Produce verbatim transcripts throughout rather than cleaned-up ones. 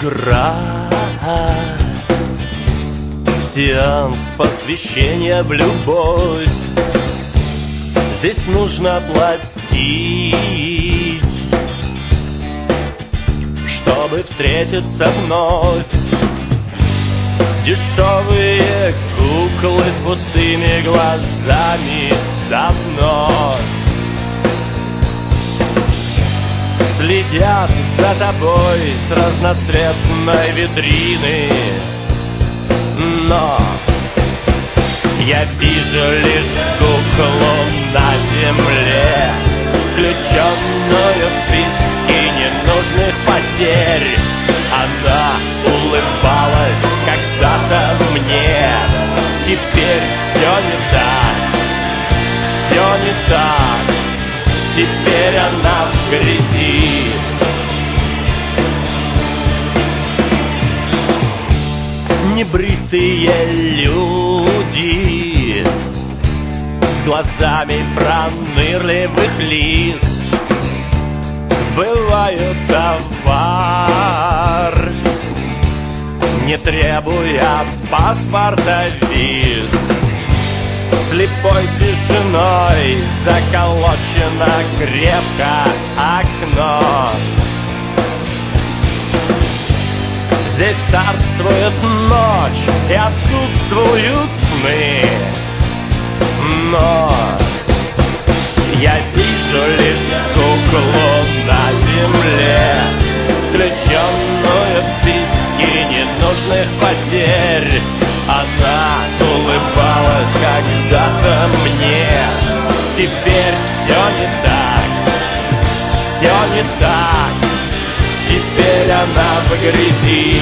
игра, сеанс посвящения в любовь. Здесь нужно платить, чтобы встретиться вновь. Дешевые куклы с пустыми глазами давно следят за тобой с разноцветной витрины. Но я вижу лишь куклу на земле, включенную в списки ненужных потерь. Она улыбалась когда-то мне, теперь все не так, все не так. Теперь она в грязи. Небритые люди с глазами пронырливых лиц сбывают товар, не требуя паспорта, виз. Слепой тишиной заколочено крепко окно. Здесь царствует ночь и отсутствуют сны. Но я вижу лишь куклу на земле, включенную в списки ненужных потерь. Она улыбалась когда-то мне, теперь все не так, все не так. Теперь она в грязи.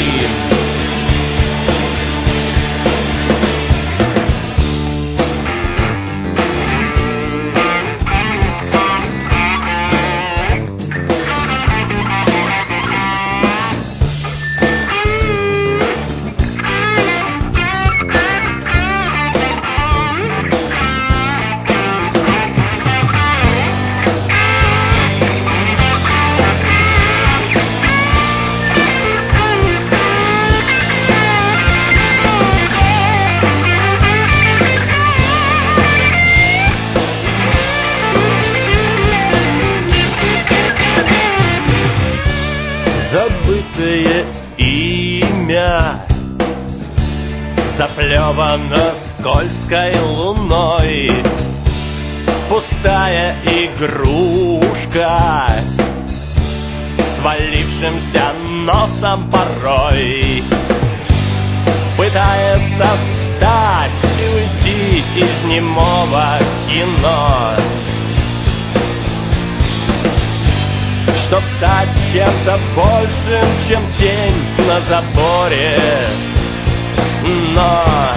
Забытое имя заплевано скользкой луной. Пустая игрушка свалившимся носом порой пытается встать и уйти из немого кино, чтоб стать чем-то большим, чем тень на заборе. Но